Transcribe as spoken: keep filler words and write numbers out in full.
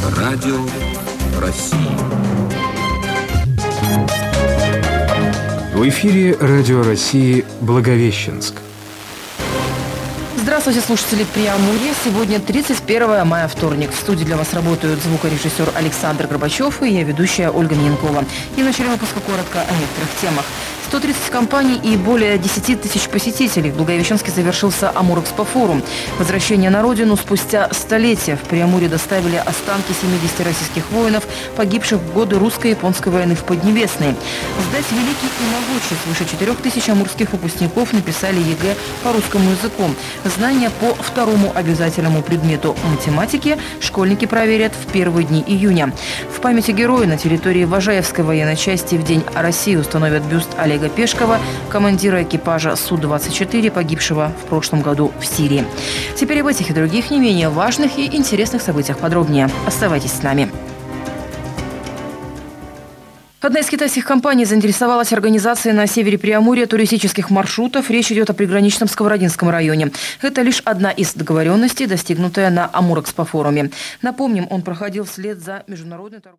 Радио России. В эфире Радио России «Благовещенск». Здравствуйте, слушатели Преамурья. Сегодня тридцать первое мая, вторник. В студии для вас работают звукорежиссер Александр Горбачев и я, ведущая Ольга Миненкова. И в начале выпуска коротко о некоторых темах. сто тридцать компаний и более десять тысяч посетителей. В Благовещенске завершился Амурэкспо-форум. Возвращение на родину спустя столетия. В Преамурье доставили останки семидесяти российских воинов, погибших в годы русско-японской войны в Поднебесной. Сдать великий и могучий. Свыше четырех тысяч амурских выпускников написали ЕГЭ по русскому языку. Знания по второму обязательному предмету математики школьники проверят в первые дни июня. В памяти героя на территории Важаевской военной части в День России установят бюст Олега Пешкова, командира экипажа Су двадцать четыре, погибшего в прошлом году в Сирии. Теперь об этих и других не менее важных и интересных событиях подробнее. Оставайтесь с нами. Одна из китайских компаний заинтересовалась организацией на севере Преамурья туристических маршрутов. Речь идет о приграничном Сковородинском районе. Это лишь одна из договоренностей, достигнутая на Амурэкспо-форуме. Напомним, он проходил вслед за международной торговлей.